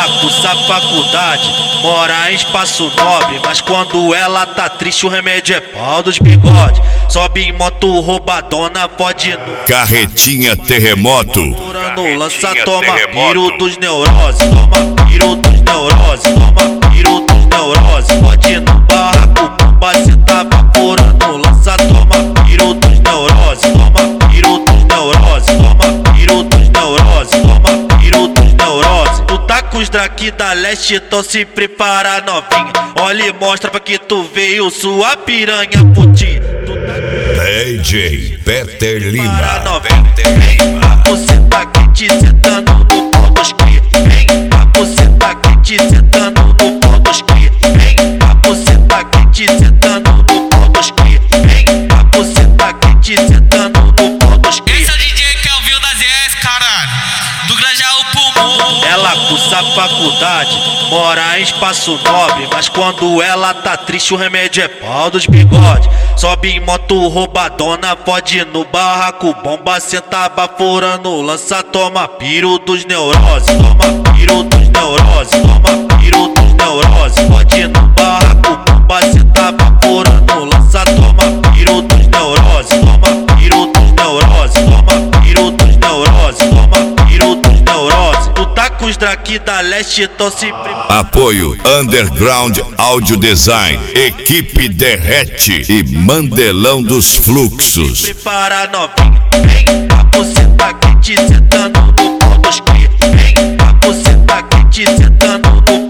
Ela cursa a faculdade, mora em espaço nobre, mas quando ela tá triste o remédio é pau dos bigode. Sobe em moto roubadona, pode no Carretinha Terremoto. no lança, toma piro dos neuroses, toma piro dos neuroses, toma piro dos neuroses. Pode no barraco, bomba, cê tá vaporando, lança, toma piro dos neuroses, toma piro dos neuroses, toma piro dos neuroses, toma piro dos neuroses. Tu tá com os draki da leste, então se prepara novinha. Olha e mostra pra que tu veio sua piranha putinha. DJ Peter Lima. Você tá quente, sentando no pó dos cria. Vem, você tá quente, sentando no pó dos cria. Vem, você tá quente, sentando no pó dos cria. Vem, você tá quente, sentando no pó dos cria. Esse é o DJ Kelvin da ZS, caralho, do Grajaú pro Morro. Ela cursa a faculdade, mora em espaço nobre, mas quando ela tá triste o remédio é pau dos bigode. Sobe em moto roubadona, pode no barraco, bomba, cê tá baforando, lança, toma piro dos neuroses, toma piro dos neuroses, toma piro dos neuroses. Pode no barraco, bomba, cê tá baforando, lança, toma piro dos neuroses, toma piro dos neuroses, toma piro dos neuroses, toma piro dos neuroses. Tu tá com os draki da leste, então se prepara. Apoio Underground Audio Design, Equipe Derrete e Mandelão dos Fluxos. Prepara novinha, vem, você tá quente, sentando no pó dos cria. Vem, você tá quente, sentando no